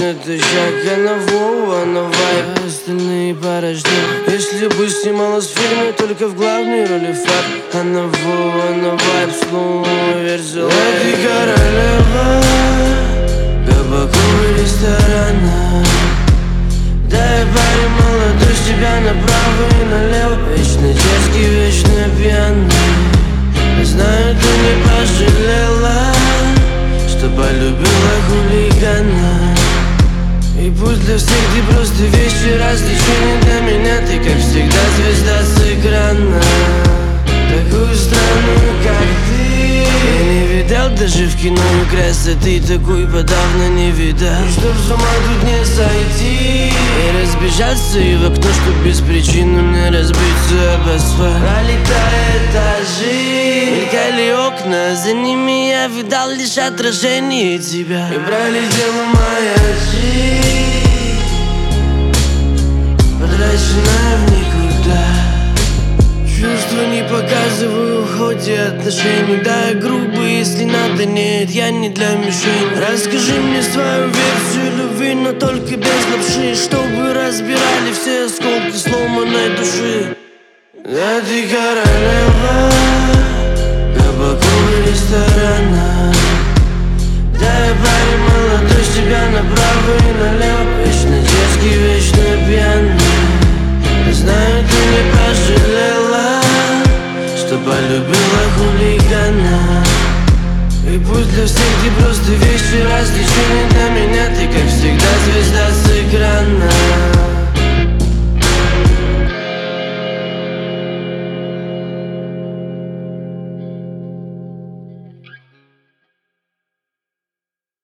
это шаг, она Вова, она вайб, остальные порождения. Если бы снималась в фильме только в главной роли факт, она Вова, она вайб, слоумо версия. Ты королева кабаков и ресторана. Дай паре молодой с тебя направо и налево. Вечно дерзкий, вечно пьяный. Знаю, ты не пожалела, что полюбила хулигана. И пусть для всех ты просто вещи развлечения, для меня ты, как всегда, звезда с экрана. Такую странную, как ты, я не видал даже в кино, и красоты такой подавно не видал. И чтоб с ума тут не сойти и разбежаться и в окно, чтоб без причины мне разбиться об асфальт. Пролетая этажи, мелькали окна, за ними я видал лишь отражение тебя. И пролетела моя жизнь, потраченная в никуда. Чувства не показываю в ходе отношений. Да, я грубый, если надо, нет, я не для мишени. Расскажи мне свою версию любви, но только без лапши, чтобы разбирали все осколки сломанной души. Да, ты королева кабаков и ресторана. Да, я парень молодой, с